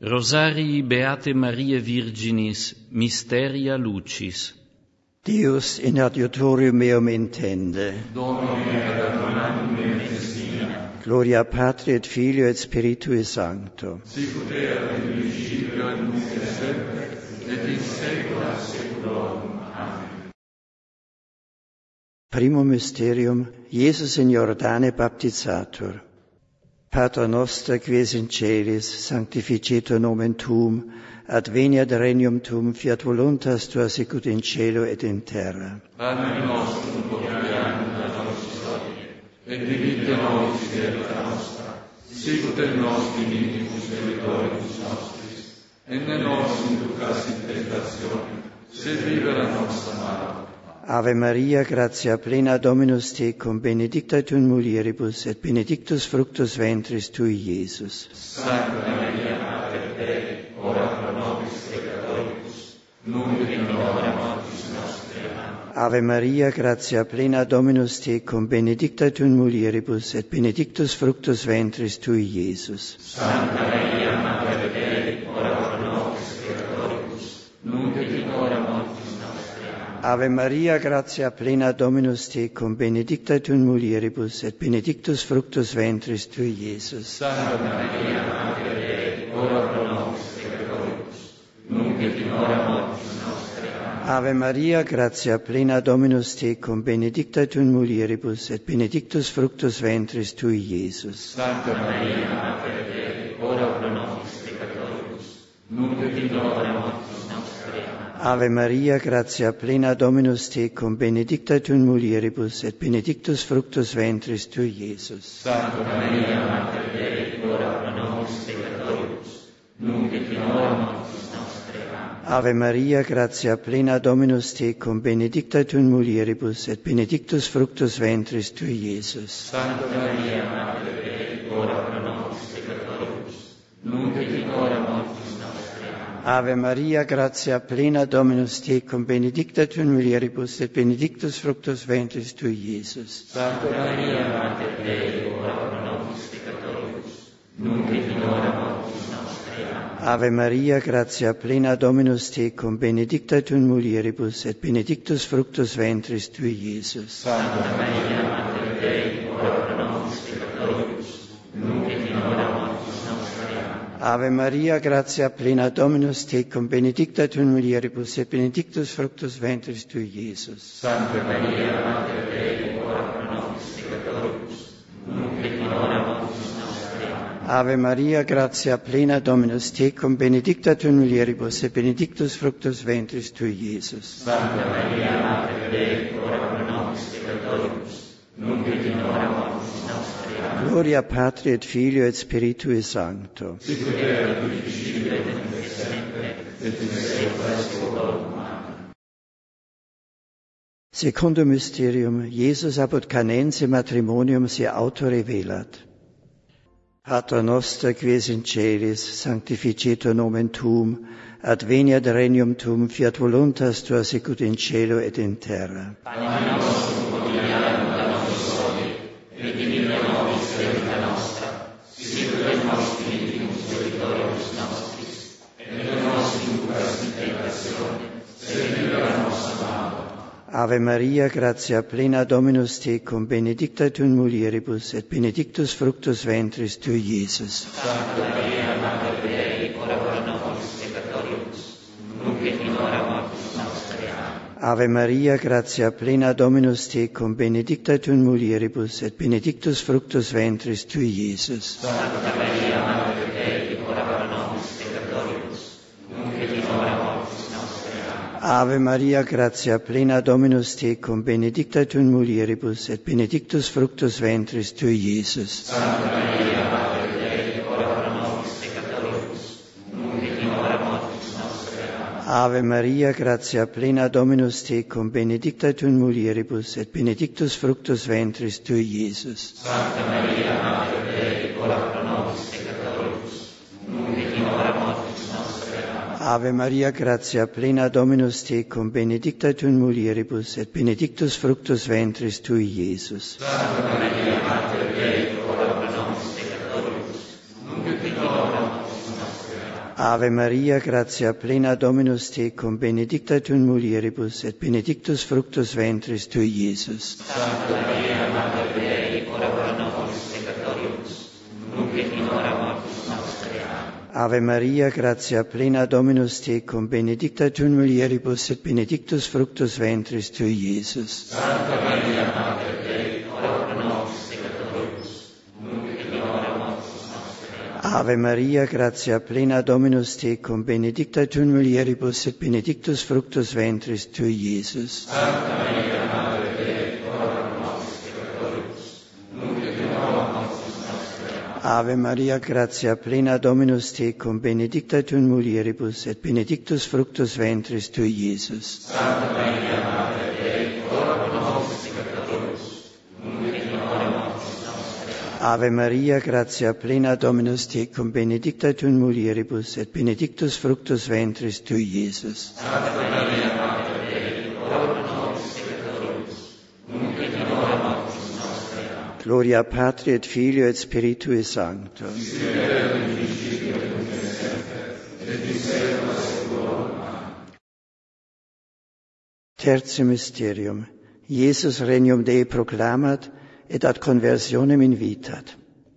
Rosarii Beate Maria Virginis, Mysteria Lucis. Deus in adiutorium meum intende. Domine ad adonam me festina. Gloria Patri et Filio et Spiritui Sancto. Sicut erat in principio et nunc et semper, et in saecula saeculorum. Amen. Primum mysterium, Jesus in Jordane baptizator. Pater noster, qui es in celis, sanctificetur nomen tuum, adveniat regnum tuum, fiat voluntas tua sicut in cielo et in terra. Panem nostrum quotidianum da nobis hodie, et dimitte nobis debita nostra, sicut et nos dimittimus debitoribus nostris, et ne nos inducas in tentationem, sed libera nos a malo. Ave Maria, gratia plena Dominus tecum, benedicta tu in mulieribus, et benedictus fructus ventris tui, Iesus. Sancta Maria, Mater Dei, ora pro nobis peccatoribus, nunc et in hora mortis nostre. Amen. Ave Maria, gratia plena Dominus tecum, benedicta tu in mulieribus, et benedictus fructus ventris tui, Iesus. Sancta Maria, Mater Dei, ora pro nobis peccatoribus, nunc et in hora mortis. Ave Maria, gratia plena Dominus tecum, benedicta tu in mulieribus, et benedictus fructus ventris tui, Iesus. Santa Maria, Mater Dei, ora pro nobis peccatoribus, nunc et in hora mortis nostre. Amen. Ave Maria, gratia plena Dominus tecum, benedicta tu in mulieribus, et benedictus fructus ventris tui, Iesus. Santa Maria, Mater Dei, ora pro nobis peccatoribus, nunc et in hora mortis nostre. Amen. Ave Maria, gratia plena Dominus tecum, benedicta tu in mulieribus, et benedictus fructus ventris tui, Iesus. Santa Maria, Mater Dei, ora pro nobis peccatoribus, nunc et in hora mortis nostre. Amen. Ave Maria, gratia plena Dominus tecum, benedicta tu in mulieribus, et benedictus fructus ventris tui, Iesus. Santa Maria, Mater Dei, ora pro nobis peccatoribus, nunc et in hora mortis nostre. Amen. Ave Maria, gratia plena Dominus tecum, benedicta tu in mulieribus, et benedictus fructus ventris tui, Iesus. Santa Maria, Mater Dei, ora pro nobis peccatoribus, nunc et in hora mortis nostre. Amen. Ave Maria, gratia plena Dominus tecum, benedicta tu in mulieribus, et benedictus fructus ventris tui, Iesus. Santa Maria, Mater Dei, ora pro nobis peccatoribus, nunc et in hora mortis nostre. Amen. Ave Maria, gratia plena Dominus tecum, benedicta tu in mulieribus, et benedictus fructus ventris tui, Iesus. Santa Maria, Mater Dei, ora pro nobis peccatoribus, nunc et in hora mortis nostre. Amen. Ave Maria, gratia plena Dominus tecum, benedicta tu in mulieribus, et benedictus fructus ventris tui, Iesus. Santa Maria, Mater Dei, ora pro nobis peccatoribus, nunc et in hora mortis nostre. Amen. Gloria Patri et Filio et Spiritui Sancto. Sicut erat in principio et nunc et semper, et in saecula saeculorum. Amen. Secundum mysterium, Jesus apud canense matrimonium se auto revelat. Pater noster, qui es in celis, sanctificetur nomen tuum, adveniat regnum tuum, fiat voluntas tua sicut in cielo et in terra. Panem nostrum quotidianum da nobis hodie, et dimitte nobis debita nostra, sicut et nos dimittimus debitoribus nostris, et ne nos inducas in tentationem, sed libera nos a malo. Ave Maria, gratia plena Dominus tecum, benedicta tu in mulieribus, et benedictus fructus ventris tui, Iesus. Santa Maria, Mater Dei, ora pro nobis peccatoribus, nunc et in hora mortis nostre. Amen. Ave Maria, gratia plena Dominus tecum, benedicta tu in mulieribus, et benedictus fructus ventris tui, Iesus. Santa Maria, Mater Dei, ora pro nobis peccatoribus, nunc et in hora mortis nostre. Amen. Ave Maria, gratia plena Dominus tecum, benedicta tu in mulieribus, et benedictus fructus ventris tui, Iesus. Santa Maria, Mater Dei, ora pro nobis peccatoribus, nunc et in hora mortis nostre. Amen. Ave Maria, gratia plena Dominus tecum, benedicta tu in mulieribus, et benedictus fructus ventris tui, Iesus. Santa Maria, Mater Dei, ora pro nobis peccatoribus, nunc et in hora mortis nostre. Amen. Ave Maria, gratia plena Dominus tecum, benedicta tu in mulieribus, et benedictus fructus ventris tui, Iesus. Santa Maria, Mater Dei, ora pro nobis peccatoribus, nunc et in hora mortis nostre. Amen. Ave Maria, gratia plena Dominus tecum, benedicta tu in mulieribus, et benedictus fructus ventris tui, Iesus. Santa Maria, Mater Dei, ora pro nobis peccatoribus, nunc et in hora mortis nostre. Amen. Ave Maria, gratia plena Dominus tecum, benedicta tu in mulieribus, et benedictus fructus ventris tui, Iesus. Santa Maria, Mater Dei, Ora pro nobis peccatoribus, nunc et in hora mortis nostre. Amen. Ave Maria, gratia plena Dominus tecum, benedicta tu in mulieribus, et benedictus fructus ventris tui, Iesus. Santa Maria, Mater Dei, ora pro nobis peccatoribus, nunc et in hora mortis nostre. Amen. Ave Maria, gratia plena Dominus tecum, benedicta tu in mulieribus, et benedictus fructus ventris tui, Iesus. Santa Maria, Mater Dei, ora pro nobis peccatoribus, nunc et in hora mortis nostre. Amen. Ave Maria, gratia plena Dominus tecum, benedicta tu in mulieribus, et benedictus fructus ventris tui, Iesus. Santa Maria, Mater Dei, ora pro nobis peccatoribus, nunc et in hora mortis nostre. Amen. Gloria Patri et Filio et Spiritui Sancto. Tertium Mysterium. Iesus regnum Dei proclamat et ad conversionem invitat.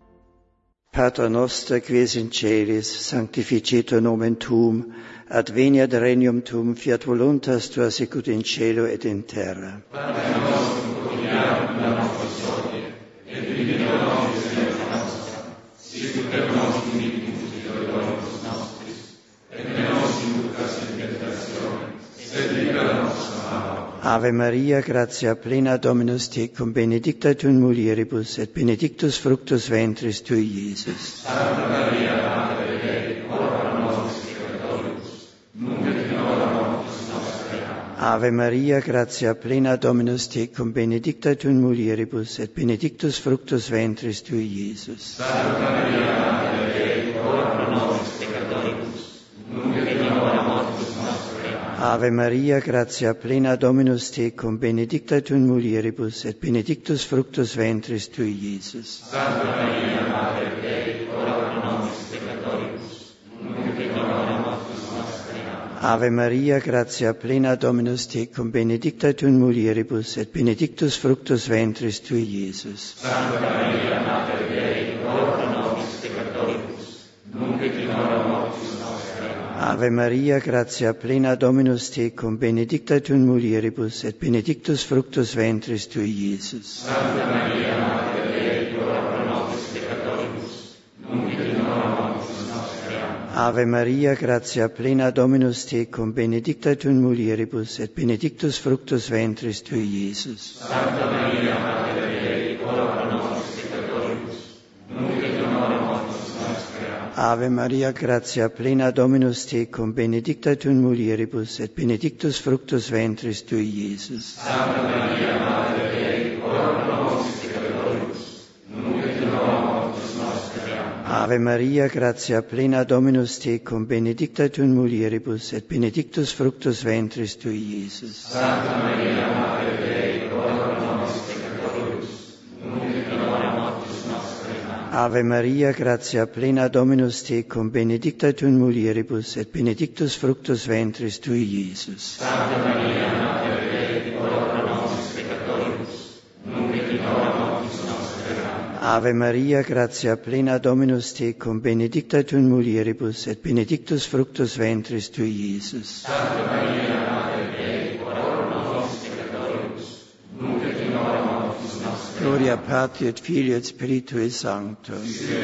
Pater noster, qui es in celis, sanctificetur nomen tuum, adveniat regnum tuum, fiat voluntas tua sicut in cielo et in terra. Pater nostrum quotidianum da nobis hodie, et dimitte nobis debita nostra, sicut et nos dimittimus deudoribus nostris, et ne nos inducas in tentationem, sed libera nos a malo. Ave Maria, gratia plena Dominus tecum, benedicta tu in mulieribus, et benedictus fructus ventris tui, Iesus. Santa Maria, Mater Dei, ora pro nobis peccatoribus, nunc et in hora mortis nostre. Amen. Ave Maria, gratia plena Dominus tecum, benedicta tu in mulieribus, et benedictus fructus ventris tui, Iesus. Santa Maria, Mater Dei, ora pro nobis Peccatoribus, nunc et in hora mortis nostre. Amen. Ave Maria, gratia plena Dominus tecum, benedicta tu in mulieribus, et benedictus fructus ventris tui, Iesus. Santa Maria, Mater Dei, ora pro nobis peccatoribus, nunc et in hora mortis nostre. Amen. Ave Maria, gratia plena Dominus tecum, benedicta tu in mulieribus, et benedictus fructus ventris tui, Iesus. Santa Maria, Mater Dei, ora pro nobis peccatoribus, nunc et in hora mortis nostre. Amen. Ave Maria, gratia plena Dominus tecum, benedicta tu in mulieribus, et benedictus fructus ventris tui, Iesus. Santa Maria, Mater Dei, ora pro nobis peccatoribus, nunc et in hora mortis nostre. Amen. Ave Maria, gratia plena Dominus tecum, benedicta tu in mulieribus, et benedictus fructus ventris tui, Iesus. Santa Maria, Mater Dei, ora pro nobis peccatoribus, nunc et in hora mortis nostre. Amen. Ave Maria, gratia plena Dominus tecum, benedicta tu in mulieribus, et benedictus fructus ventris tui, Iesus. Santa Maria, Mater Dei, ora pro nobis peccatoribus, nunc et in hora mortis nostre. Amen. Ave Maria, gratia plena Dominus tecum, benedicta tu in mulieribus, et benedictus fructus ventris tui, Iesus. Santa Maria, Mater Dei, ora pro nobis peccatoribus, nunc et in hora mortis nostre. Amen. Ave Maria, gratia plena Dominus tecum, benedicta tu in mulieribus, et benedictus fructus ventris tui, Iesus. Santa Maria, Mater Dei, ora pro nobis peccatoribus, nunc et in hora mortis nostre. Amen. Ave Maria, gratia plena Dominus tecum, benedicta tu in mulieribus, et benedictus fructus ventris tui, Iesus. Santa Maria, Mater Dei, ora pro nobis peccatoribus, nunc et in hora mortis nostre. Gloria Patri et Filio et Spiritui Sancto.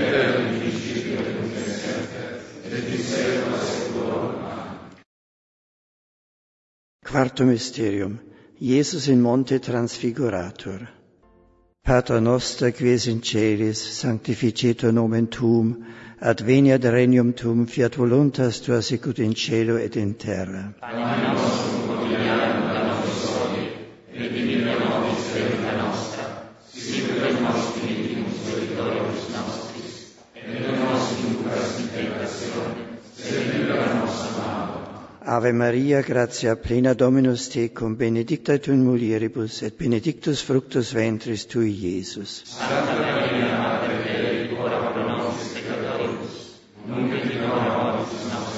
Quartum Mysterium. Iesus in monte transfiguratur. Pater noster, qui es in celis, sanctificetur nomen tuum, adveniat regnum tuum, fiat voluntas tua sicut in cielo et in terra. Panem nostrum quotidianum da nobis hodie, et dimitte nobis debita nostra, sicut et nos dimittimus deudoribus nostris, et ne nos inducas in tentationem, sed libera nos a malo. Ave Maria, gratia plena Dominus tecum, benedicta tu in mulieribus, et benedictus fructus ventris tui, Iesus. Santa Maria, Mater Dei, ora pro nobis peccatoribus, nunc et in hora mortis nostre.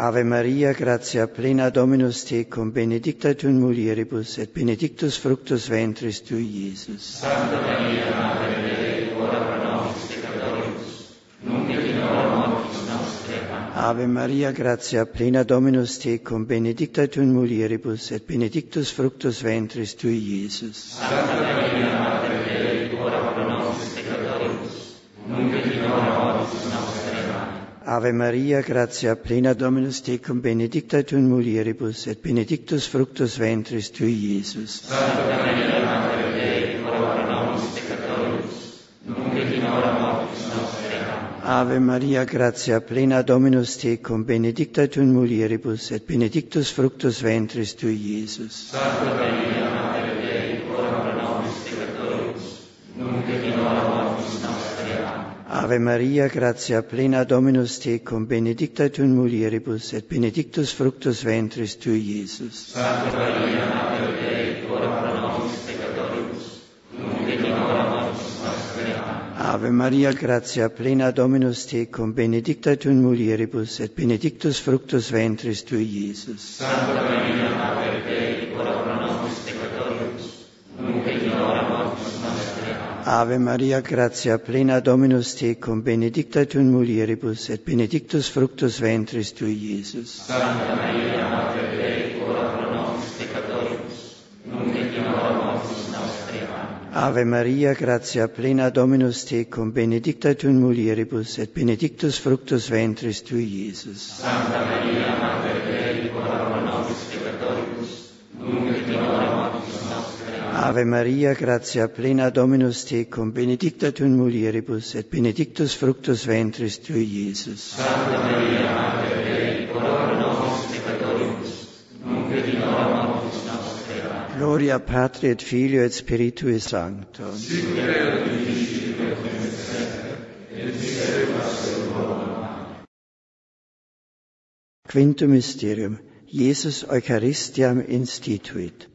Ave Maria, gratia plena Dominus tecum, benedicta tu in mulieribus, et benedictus fructus ventris tui, Iesus. Santa Maria, Mater Dei, ora pro nobis peccatoribus, nunc et in hora mortis nostre. Amen. Ave Maria, gratia plena Dominus tecum, benedicta tu in mulieribus, et benedictus fructus ventris tui, Iesus. Santa Maria, Mater Dei, ora pro nobis peccatoribus, nunc et in hora mortis nostre. Amen. Ave Maria, gratia plena Dominus tecum, benedicta tu in mulieribus, et benedictus fructus ventris tui, Iesus. Santa Maria, Mater Dei, ora pro nobis peccatoribus, nunc et in hora mortis nostre. Amen. Ave Maria, gratia plena Dominus tecum, benedicta tu in mulieribus, et benedictus fructus ventris tui, Iesus. Santa Maria, Mater Dei, ora pro nobis peccatoribus, nunc et in hora mortis nostre. Amen. Ave Maria, gratia plena Dominus tecum, benedicta tu in mulieribus, et benedictus fructus ventris tui, Iesus. Santa Maria, Mater Dei, ora pro nobis peccatoribus, nunc et in hora mortis nostre. Amen. Ave Maria, gratia plena Dominus tecum, benedicta tu in mulieribus, et benedictus fructus ventris tui, Iesus. Santa Maria, Mater Dei, ora pro nobis peccatoribus, nunc et in hora mortis nostre. Amen. Ave Maria, gratia plena Dominus tecum, benedicta tu in mulieribus, et benedictus fructus ventris tui, Iesus. Santa Maria, Mater Dei, ora pro nobis peccatoribus, nunc et in hora mortis nostre. Amen. Ave Maria, gratia plena Dominus tecum, benedicta tu in mulieribus, et benedictus fructus ventris tui, Iesus. Santa Maria, Mater Dei, ora pro nobis peccatoribus, nunc et in hora mortis nostre. Amen. Ave Maria, gratia plena Dominus tecum, benedicta tu in mulieribus, et benedictus fructus ventris tui, Iesus. Santa Maria, Mater Dei, ora pro nobis peccatoribus, nunc et in hora mortis nostre. Amen. Gloria Patri et Filio et Spiritui Sancto. Sic erat in principio et nunc et semper, et in saecula saeculorum. Amen. Quintum Mysterium. Jesus Eucharistiam instituit.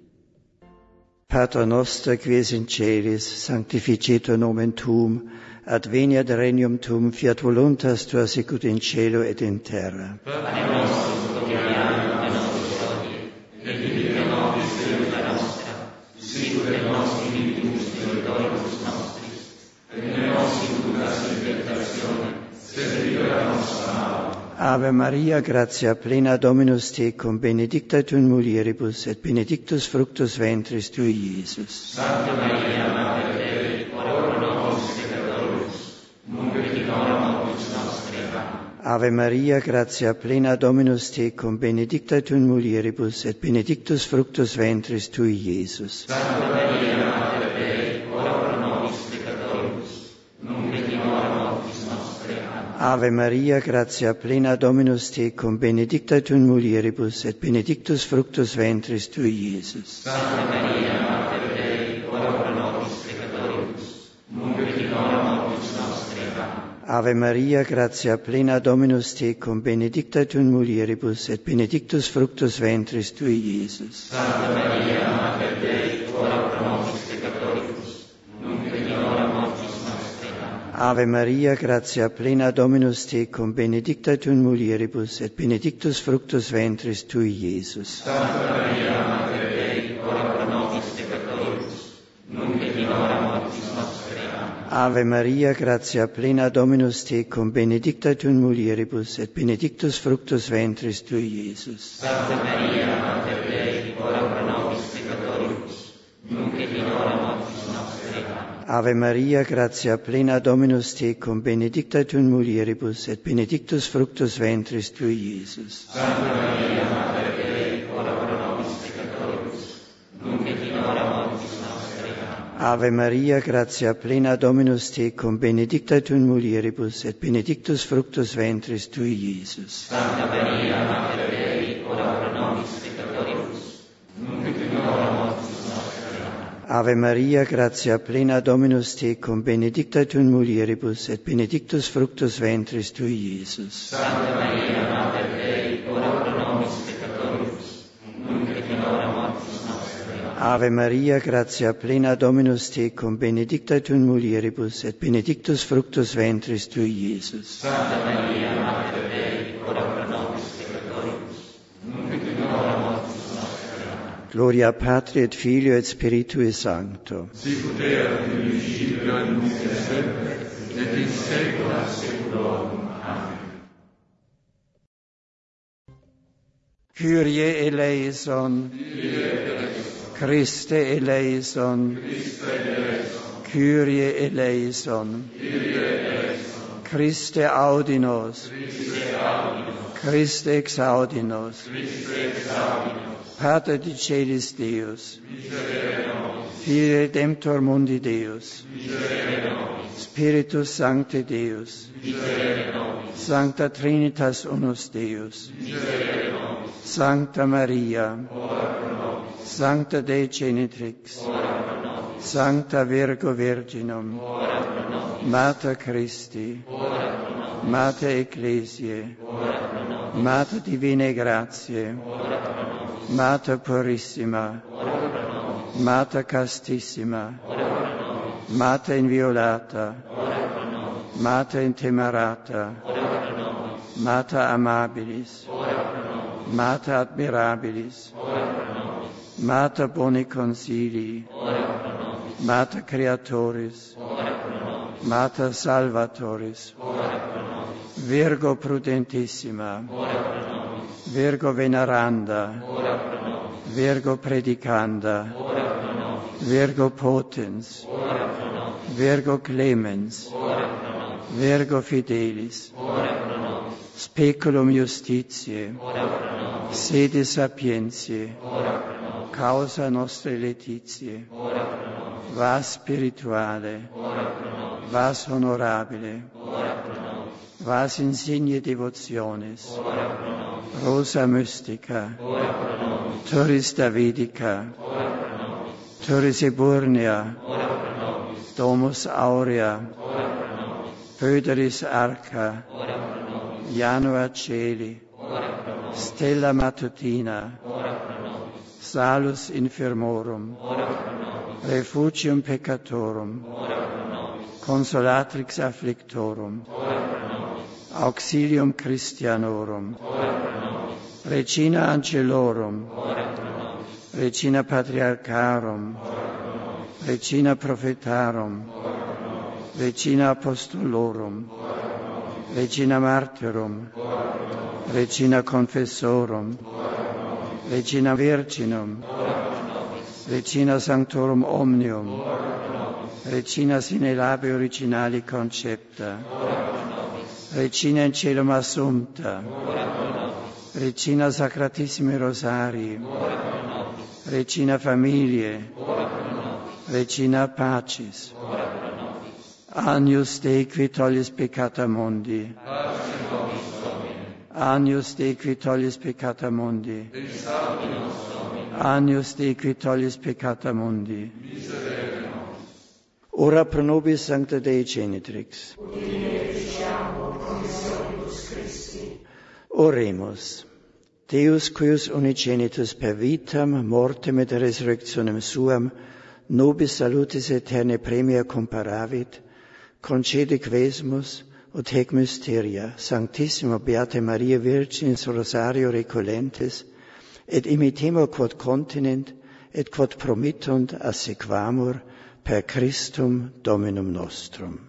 Pater noster, qui es in celis, sanctificetur nomen tuum, adveniat regnum tuum, fiat voluntas tua sicut in cielo et in terra. Pane nostrum quotidianum da nobis hodie, et dimitte nobis debita nostra, sicut et nos dimittimus debitoribus nostris, et ne nos inducas in tentationem, sed libera nos a malo. Ave Maria, gratia plena Dominus tecum, benedicta tu in mulieribus, et benedictus fructus ventris tui, Iesus. Santa Maria, Mater Dei, ora pro nobis peccatoribus, nunc et in hora mortis nostre. Amen. Ave Maria, gratia plena Dominus tecum, benedicta tu in mulieribus, et benedictus fructus ventris tui, Iesus. Santa Maria, Mater Dei, ora pro nobis peccatoribus, nunc et in hora mortis nostre. Amen. Ave Maria, gratia plena Dominus tecum, benedicta tu in mulieribus, et benedictus fructus ventris tui, Iesus. Santa Maria, Mater Dei, ora pro nobis peccatoribus, nunc et in hora mortis nostre. Amen. Ave Maria, gratia plena Dominus tecum, benedicta tu in mulieribus, et benedictus fructus ventris tui, Iesus. Santa Maria, Mater Dei, ora pro nobis peccatoribus, nunc et in hora mortis nostre. Amen. Ave Maria, gratia plena Dominus tecum, benedicta tu in mulieribus, et benedictus fructus ventris tui, Iesus. Santa Maria, Mater Dei, ora pro nobis peccatoribus, nunc et in hora mortis nostre. Amen. Ave Maria, gratia plena Dominus tecum, benedicta tu in mulieribus, et benedictus fructus ventris tui, Iesus. Santa Maria, Mater Dei, ora pro nobis peccatoribus, nunc et in hora mortis nostre. Amen. Ave Maria, gratia plena Dominus tecum, benedicta tu in mulieribus, et benedictus fructus ventris tui, Iesus. Santa Maria, Mater Dei, ora pro nobis peccatoribus, nunc et in hora mortis nostre. Amen. Ave Maria, gratia plena Dominus tecum, benedicta tu in mulieribus, et benedictus fructus ventris tui, Iesus. Santa Maria, Mater Dei, ora pro nobis peccatoribus, nunc et in hora mortis nostre. Amen. Ave Maria, gratia plena Dominus tecum, benedicta tu in mulieribus, et benedictus fructus ventris tui, Iesus. Santa Maria, Mater Dei, ora pro nobis peccatoribus, nunc et in hora mortis nostre. Amen. Ave Maria, gratia plena Dominus tecum, benedicta tu in mulieribus, et benedictus fructus ventris tui, Iesus. Santa Maria, Mater Dei, ora pro nobis peccatoribus, nunc et in hora mortis nostre. Gloria Patri et Filio et Spiritui Sancto. Sicut erat in principio et nunc et semper, et in saecula saeculorum. Amen. Kyrie eleison. Christe eleison. Kyrie eleison. Christe audi nos. Christe exaudi nos. Pater di celis Deus. Filii Redemptor mundi Deus. Spiritus Sancte Deus. Sancta Trinitas unus Deus. Sancta Maria. Sancta Dei Genitrix. Sancta Virgo Virginum. Mater Christi. Mater Ecclesiae. Mater Divinae Gratiae. Mater Purissima. Mater Castissima. Mater Inviolata. Mater Intemerata. Mater Amabilis. Mater Admirabilis. Mater Boni Consilii. Mater Creatoris. Mater Salvatoris. Virgo Prudentissima. Virgo Veneranda. Virgo Predicanda. Virgo Potens. Virgo Clemens. Virgo Fidelis. Speculum Justitiae. Sede Sapientiae. Causa nostre laetitiae. Vas spirituale. Vas honorabile. Vas insigne devotionis. Rosa mystica. Turris Davidica. Turris eburnea. Domus aurea. Pöderis arca. Janua celi. Stella matutina. Salus infirmorum. Refugium peccatorum. Consolatrix afflictorum. Auxilium Christianorum. Regina Angelorum. Regina Patriarcharum. Regina Prophetarum. Regina Apostolorum. Regina Martyrum. Regina Confessorum. Regina Virginum. Regina Sanctorum Omnium. Regina sine labi originali concepta. Regina in celum assumpta. Regina Sacratissimi Rosarii. Regina Familiae. Regina Pacis. Agnus Dei qui tollis peccata mundi. Agnus Dei qui tollis peccata mundi. Agnus Dei qui tollis peccata mundi. Ora pro nobis Sancta Dei Genitrix. Oremus. Deus cuius unigenitus per vitam, mortem et resurrectionem suam, nobis salutis aeternae premia comparavit, concede quesmus, ut hec mysteria, Sanctissima Beata Maria Virginis Rosario recolentes, et imitemur quod continent, et quod promittunt assequamur per Christum Dominum nostrum.